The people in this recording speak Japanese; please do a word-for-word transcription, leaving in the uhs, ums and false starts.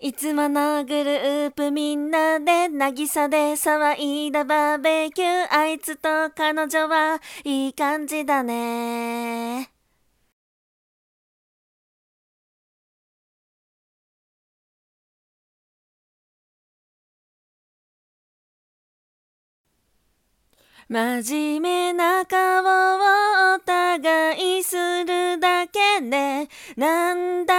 いつものグループみんなで渚で騒いだバーベキュー。あいつと彼女はいい感じだね。真面目な顔をお互いするだけでなんだ